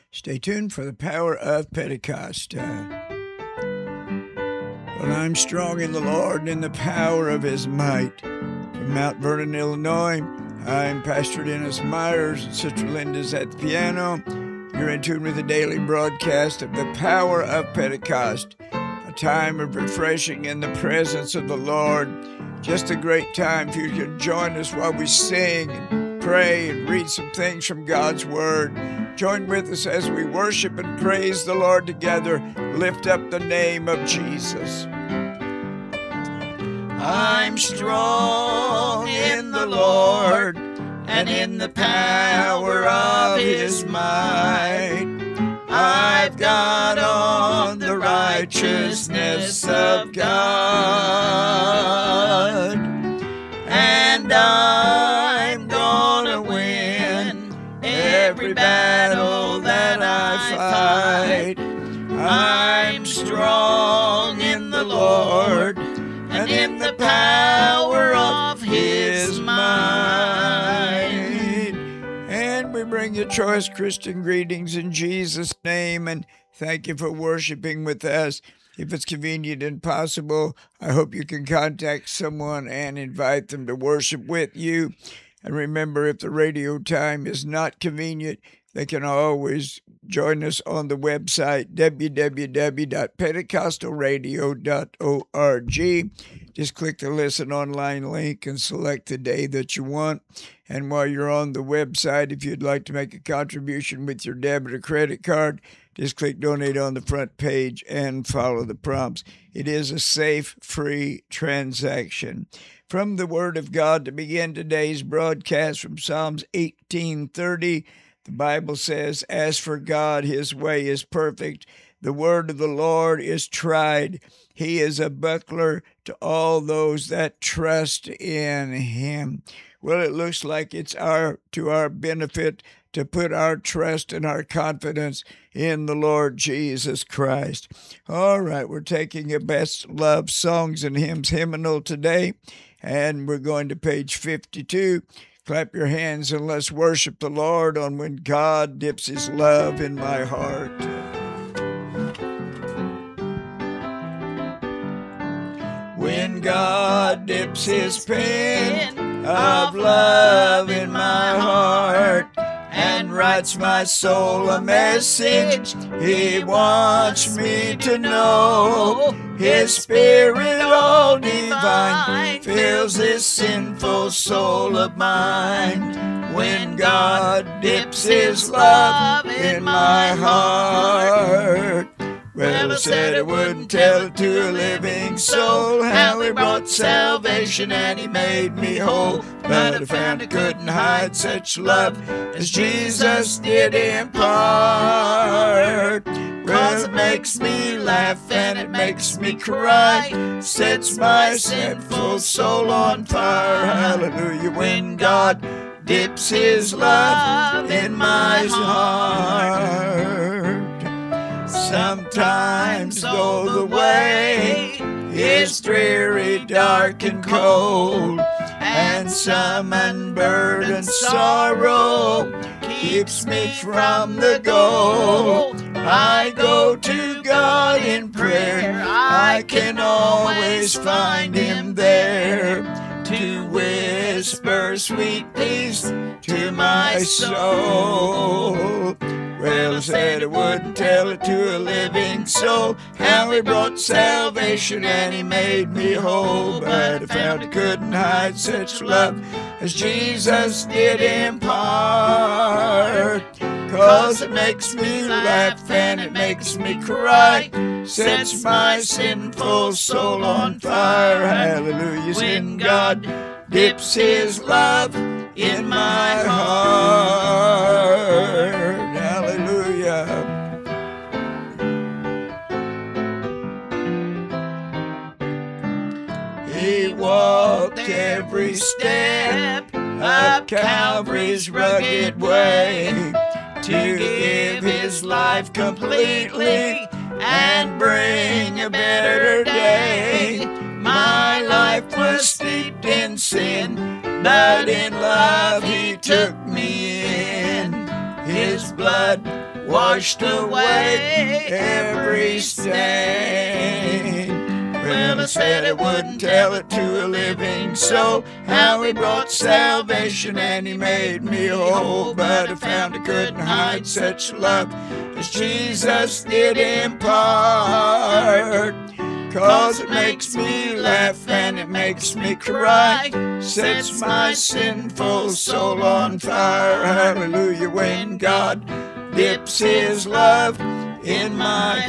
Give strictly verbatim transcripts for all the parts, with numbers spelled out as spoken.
Stay tuned for the power of Pentecost. Uh, well, I'm strong in the Lord and in the power of his might. From Mount Vernon, Illinois, I'm Pastor Dennis Myers, and Sister Linda's at the piano. You're in tune with the daily broadcast of the power of Pentecost, a time of refreshing in the presence of the Lord. Just a great time for you to join us while we sing and pray and read some things from God's Word. Join with us as we worship and praise the Lord together. Lift up the name of Jesus. I'm strong in the Lord and in the power of his might. I've got on the righteousness of God, and I'm gonna win every battle that I fight. I'm strong in the Lord and in the power of his might. And we bring you choice Christian greetings in Jesus' name, and thank you for worshiping with us. If it's convenient and possible, I hope you can contact someone and invite them to worship with you. And remember, if the radio time is not convenient, they can always join us on the website, w w w dot pentecostal radio dot org. Just click the Listen Online link and select the day that you want. And while you're on the website, if you'd like to make a contribution with your debit or credit card, just click Donate on the front page and follow the prompts. It is a safe, free transaction. From the Word of God to begin today's broadcast from Psalms eighteen thirty, the Bible says, "As for God, his way is perfect. The word of the Lord is tried. He is a buckler to all those that trust in him." Well, it looks like it's our to our benefit to put our trust and our confidence in the Lord Jesus Christ. All right, we're taking a Best Love Songs and Hymns hymnal today, and we're going to page fifty-two. Clap your hands and let's worship the Lord on When God Dips His Love in My Heart. When God dips his pen of love in my heart and writes my soul a message he wants me to know, his spirit all divine fills this sinful soul of mine. When God dips his love in my heart. Well, I said I wouldn't tell it to a living soul how he brought salvation and he made me whole. But I found I couldn't hide such love as Jesus did impart. Well, it makes me laugh and it makes me cry, sets my sinful soul on fire. Hallelujah. When God dips his love in my heart. Sometimes though the way is dreary, dark and cold, and some unburdened sorrow keeps me from the goal, I go to God in prayer. I can always find him there to whisper sweet peace to my soul. Well, I said I wouldn't tell it to a living soul how he brought salvation and he made me whole. But I found I couldn't hide such love as Jesus did impart. 'Cause it makes me laugh and it makes me cry, sets my sinful soul on fire. Hallelujah. When God dips his love in my heart. Hallelujah. He walked every step up Calvary's rugged way to give his life completely and bring a better day. My life was steeped in sin, but in love he took me in. His blood washed away every stain. Well, I said I wouldn't tell it to a living soul, how he brought salvation and he made me whole. But I found I couldn't hide such love as Jesus did impart. 'Cause it makes me laugh and it makes me cry, sets my sinful soul on fire. Hallelujah, when God dips his love in my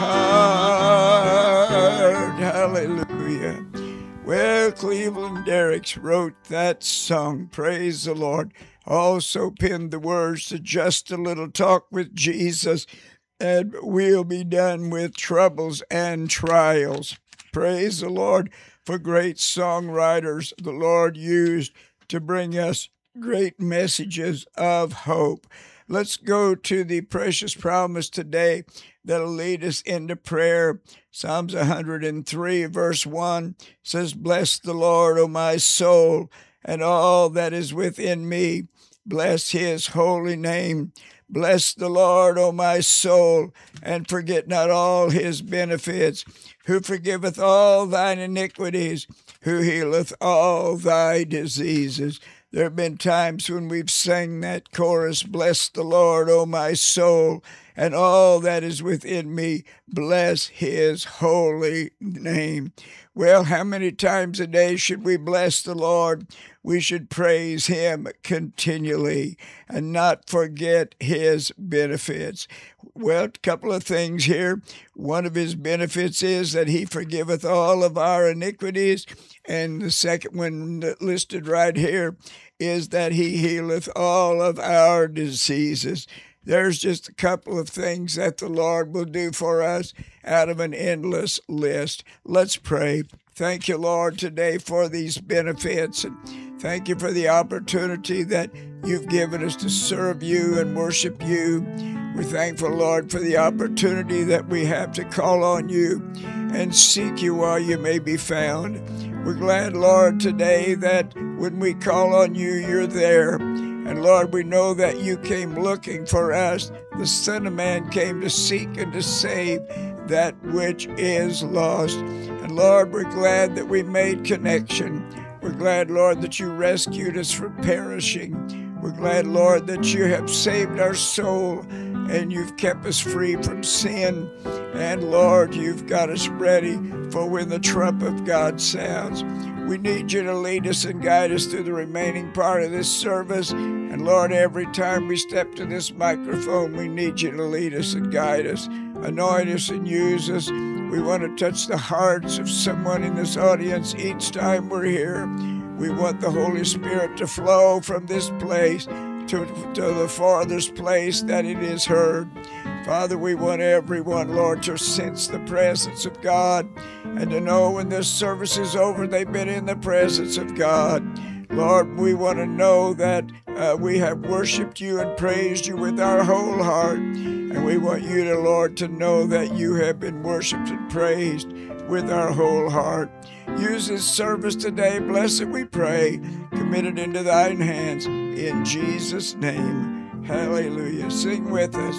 heart. Hallelujah. Well, Cleveland Derricks wrote that song, praise the Lord. Also penned the words to Just a Little Talk with Jesus, and we'll be done with troubles and trials. Praise the Lord for great songwriters the Lord used to bring us great messages of hope. Let's go to the precious promise today that'll lead us into prayer. Psalms one hundred three, verse one says, "Bless the Lord, O my soul, and all that is within me. Bless his holy name. Bless the Lord, O my soul, and forget not all his benefits, who forgiveth all thine iniquities, who healeth all thy diseases." There have been times when we've sang that chorus, "Bless the Lord, O my soul, and all that is within me, bless his holy name." Well, how many times a day should we bless the Lord? We should praise him continually and not forget his benefits. Well, a couple of things here. One of his benefits is that he forgiveth all of our iniquities. And the second one listed right here is that he healeth all of our diseases. There's just a couple of things that the Lord will do for us out of an endless list. Let's pray. Thank you, Lord, today for these benefits, and thank you for the opportunity that you've given us to serve you and worship you. We're thankful, Lord, for the opportunity that we have to call on you and seek you while you may be found. We're glad, Lord, today that when we call on you, you're there. And Lord, we know that you came looking for us. The Son of Man came to seek and to save that which is lost. And Lord, we're glad that we made connection. We're glad, Lord, that you rescued us from perishing. We're glad, Lord, that you have saved our soul and you've kept us free from sin. And Lord, you've got us ready for when the trump of God sounds. We need you to lead us and guide us through the remaining part of this service. And Lord, every time we step to this microphone, we need you to lead us and guide us. Anoint us and use us. We want to touch the hearts of someone in this audience each time we're here. We want the Holy Spirit to flow from this place to, to the farthest place that it is heard. Father, we want everyone, Lord, to sense the presence of God and to know when this service is over, they've been in the presence of God. Lord, we want to know that uh, we have worshiped you and praised you with our whole heart. And we want you, to, Lord, to know that you have been worshiped and praised with our whole heart. Use this service today. Bless it, we pray. Commit it into thine hands. In Jesus' name. Hallelujah. Sing with us.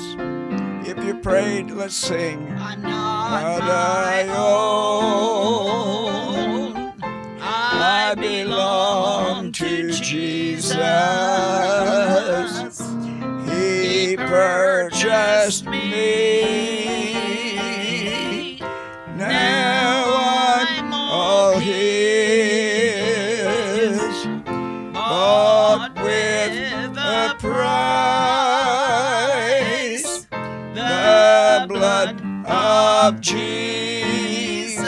If you prayed, let's sing. I'm not my own. I belong to Jesus. He purchased me. Now I'm all his, bought with a price, the blood of Jesus.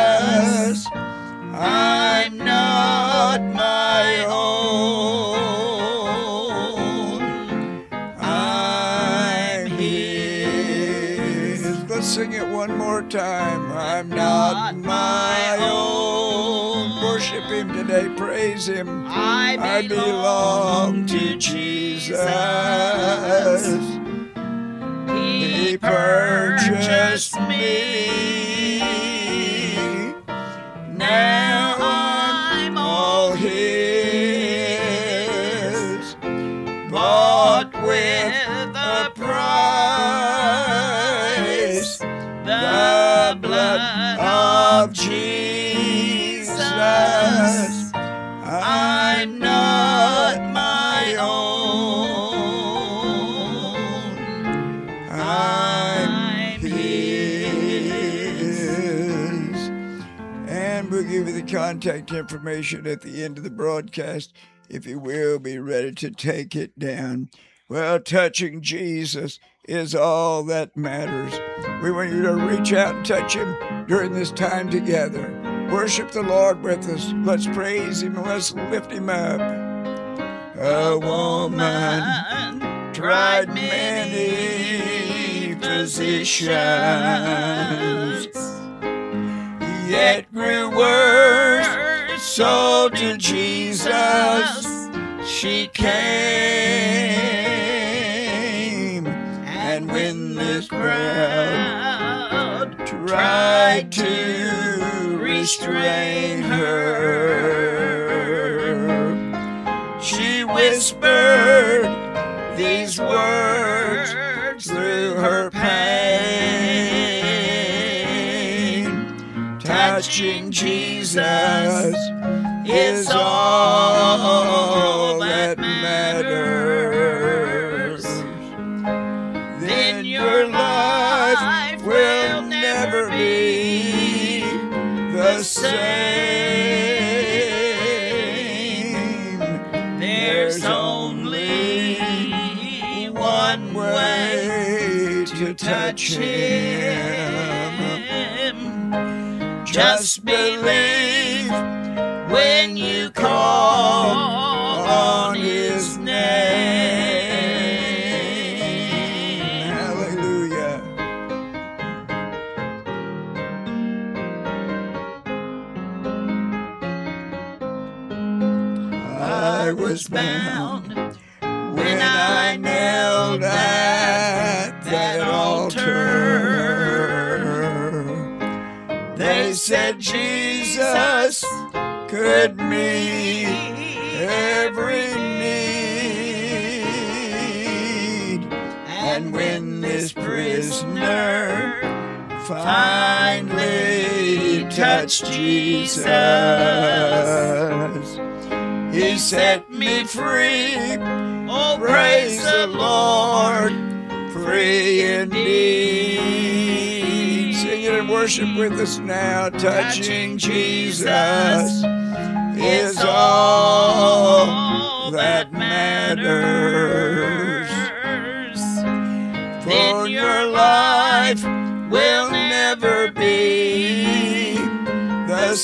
I'm not my own, I'm his. Let's sing it one more time. I'm not my own. Worship him today. Praise him. I belong, I belong to Jesus. He purchased me. Now I'm all his, bought with a price. Jesus, I'm not my own. I'm His. And we'll give you the contact information at the end of the broadcast. If you will, be ready to take it down. Well, touching Jesus is all that matters. We want you to reach out and touch Him during this time together. Worship the Lord with us. Let's praise Him and let's lift Him up. A woman tried many physicians, yet grew worse. So to Jesus she came, and when the crowd tried to restrain her, she whispered these words through her pain. Touching Jesus is all that matters. Then your life will never be the same. There's only one way to touch Him. Just believe when you call on His name. Hallelujah. I was bound when I knelt at that altar. They said Jesus could meet every need. And when this prisoner finally touched Jesus, He set me free. Oh, praise the Lord, free indeed. Sing it and worship with us now. Touching Jesus is all that matters. For your life will never be the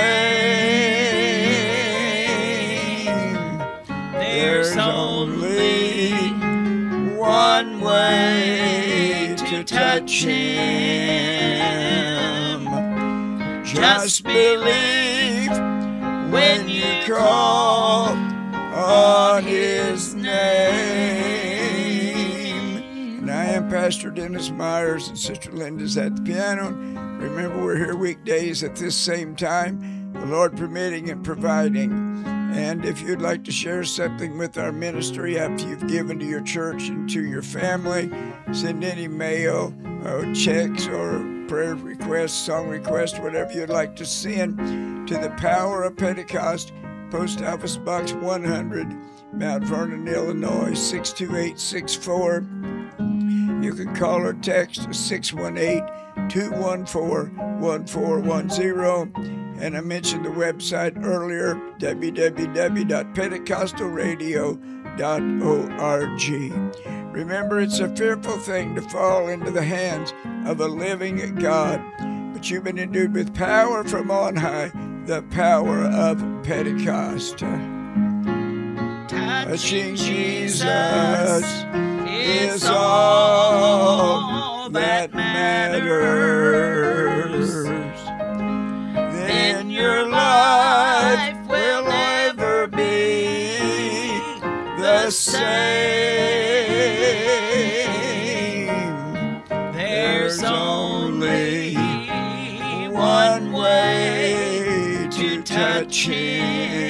same. There's only one way to touch Him. Just believe when you call on His name. And I am Pastor Dennis Myers, and Sister Linda's at the piano. Remember, we're here weekdays at this same time, the Lord permitting and providing. And if you'd like to share something with our ministry after you've given to your church and to your family, send any mail or checks or prayer requests, song requests, whatever you'd like to send to the Power of Pentecost, Post Office Box one hundred, Mount Vernon, Illinois, six two eight six four. You can call or text six one eight, two one four, one four one zero. And I mentioned the website earlier, w w w dot pentecostal radio dot org. Remember, it's a fearful thing to fall into the hands of a living God, but you've been endued with power from on high, the power of Pentecost. Touching Jesus is all that matters. Then your life will never be the same. There's only one way to touch Him.